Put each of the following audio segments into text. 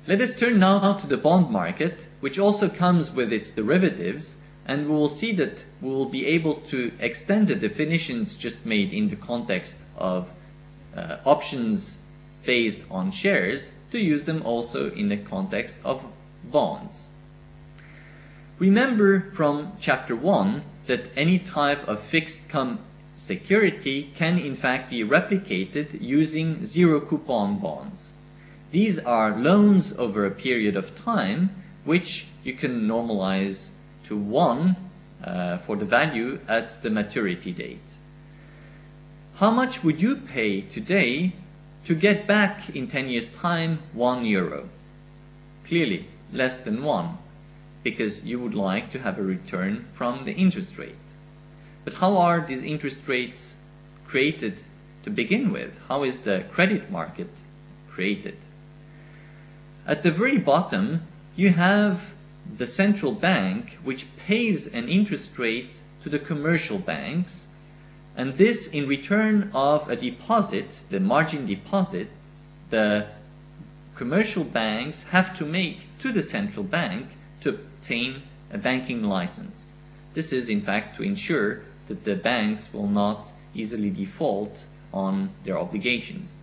Let us turn now to the bond market, which also comes with its derivatives, and we will see that we will be able to extend the definitions just made in the context of options based on shares to use them also in the context of bonds. Remember from chapter 1 that any type of fixed income security can in fact be replicated using zero coupon bonds. These are loans over a period of time which you can normalize to 1 for the value at the maturity date. How much would you pay today to get back in 10 years' time €1? Clearly less than 1, because you would like to have a return from the interest rate. But how are these interest rates created to begin with? How is the credit market created? At the very bottom, you have the central bank, which pays an interest rate to the commercial banks, and this in return of a deposit, the margin deposit, the commercial banks have to make to the central bank to obtain a banking license. This is in fact to ensure that the banks will not easily default on their obligations.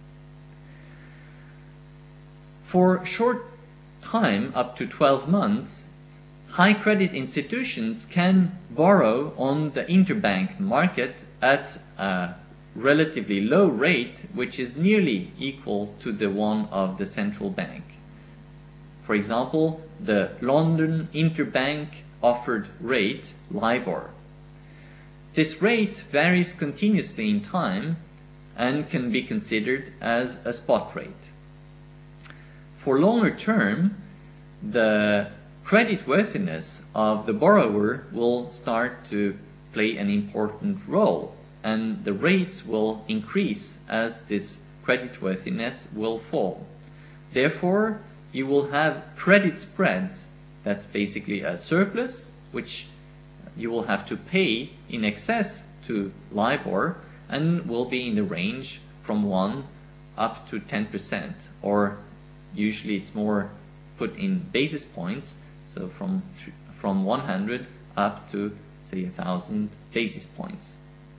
For short time, up to 12 months, high credit institutions can borrow on the interbank market at a relatively low rate, which is nearly equal to the one of the central bank. For example, the London Interbank offered rate, LIBOR. This rate varies continuously in time and can be considered as a spot rate. For longer term, the creditworthiness of the borrower will start to play an important role, and the rates will increase as this creditworthiness will fall. Therefore, you will have credit spreads. That's basically a surplus which you will have to pay in excess to LIBOR and will be in the range from 1 up to 10%, or usually it's more put in basis points, so from 100 up to say 1,000 basis points.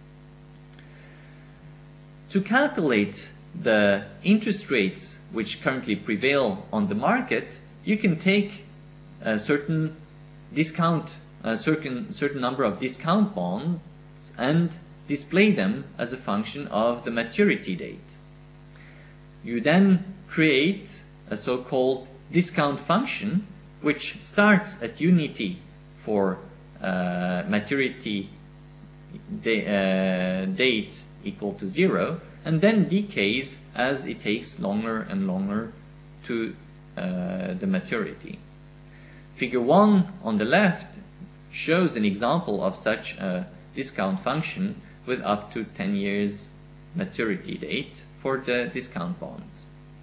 To calculate the interest rates which currently prevail on the market, you can take a certain discount, a certain number of discount bonds and display them as a function of the maturity date. You then create a so-called discount function which starts at unity for maturity date equal to 0 and then decays as it takes longer and longer to the maturity. Figure 1 on the left shows an example of such a discount function with up to 10 years maturity date for the discount bonds.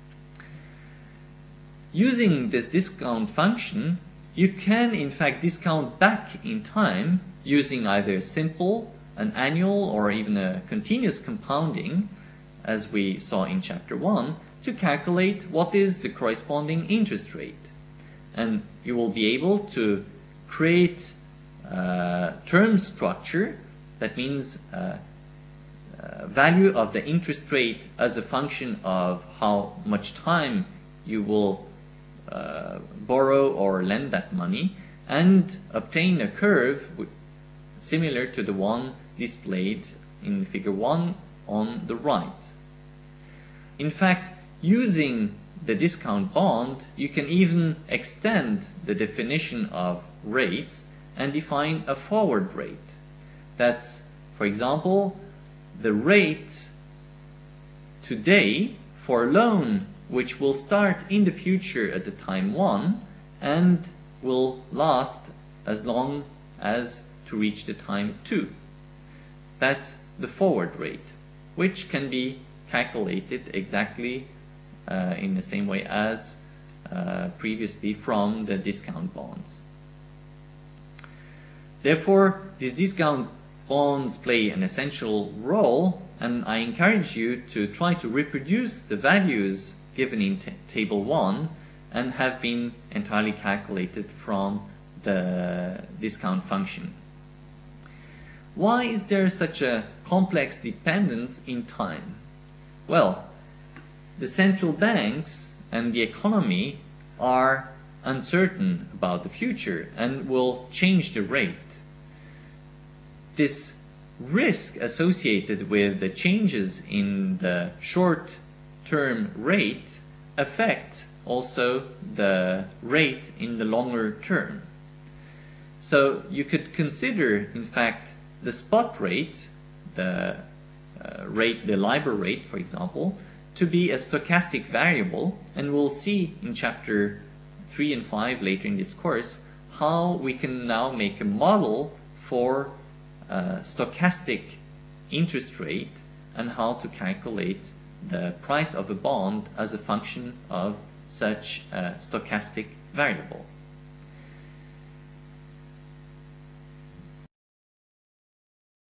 Using this discount function, you can in fact discount back in time using either simple, an annual, or even a continuous compounding, as we saw in chapter 1, to calculate what is the corresponding interest rate. And you will be able to create a term structure, that means value of the interest rate as a function of how much time you will borrow or lend that money, and obtain a curve similar to the one displayed in figure 1 on the right. In fact, using the discount bond, you can even extend the definition of rates and define a forward rate. That's, for example, the rate today for a loan which will start in the future at the time 1 and will last as long as to reach the time 2. That's the forward rate, which can be calculated exactly in the same way as previously from the discount bonds. Therefore, these discount bonds play an essential role, and I encourage you to try to reproduce the values given in table 1 and have been entirely calculated from the discount function. Why is there such a complex dependence in time? Well, the central banks and the economy are uncertain about the future and will change the rate. This risk associated with the changes in the short-term rate affect also the rate in the longer term. So you could consider, in fact, the spot rate, the LIBOR rate, for example, to be a stochastic variable, and we'll see in chapter 3 and 5 later in this course how we can now make a model for stochastic interest rate and how to calculate the price of a bond as a function of such a stochastic variable.